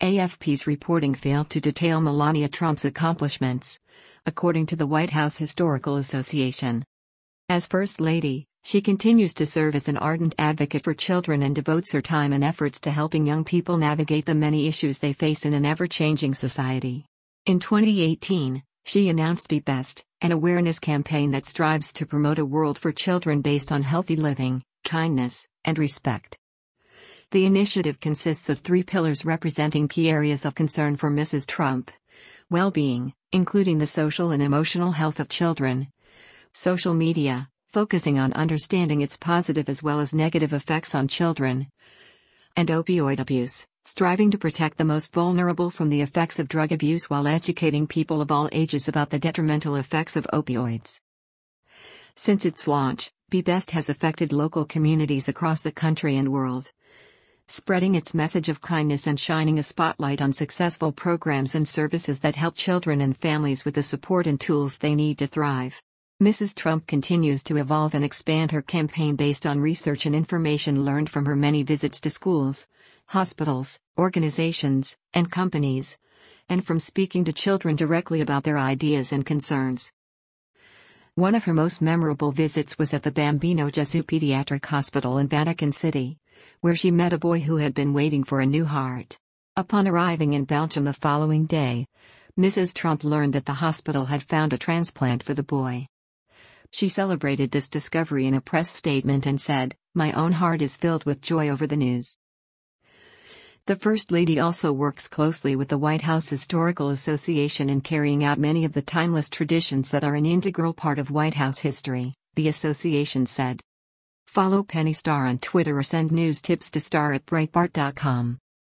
AFP's reporting failed to detail Melania Trump's accomplishments, according to the White House Historical Association. As First Lady, she continues to serve as an ardent advocate for children and devotes her time and efforts to helping young people navigate the many issues they face in an ever-changing society. In 2018, she announced Be Best, an awareness campaign that strives to promote a world for children based on healthy living, kindness, and respect. The initiative consists of 3 pillars representing key areas of concern for Mrs. Trump: well-being, including the social and emotional health of children; social media, focusing on understanding its positive as well as negative effects on children; and opioid abuse, striving to protect the most vulnerable from the effects of drug abuse while educating people of all ages about the detrimental effects of opioids. Since its launch, Be Best has affected local communities across the country and world, spreading its message of kindness and shining a spotlight on successful programs and services that help children and families with the support and tools they need to thrive. Mrs. Trump continues to evolve and expand her campaign based on research and information learned from her many visits to schools, hospitals, organizations, and companies, and from speaking to children directly about their ideas and concerns. One of her most memorable visits was at the Bambino Gesù Pediatric Hospital in Vatican City, where she met a boy who had been waiting for a new heart. Upon arriving in Belgium the following day, Mrs. Trump learned that the hospital had found a transplant for the boy. She celebrated this discovery in a press statement and said, "My own heart is filled with joy over the news." The First Lady also works closely with the White House Historical Association in carrying out many of the timeless traditions that are an integral part of White House history, the association said. Follow Penny Starr on Twitter or send news tips to star@breitbart.com.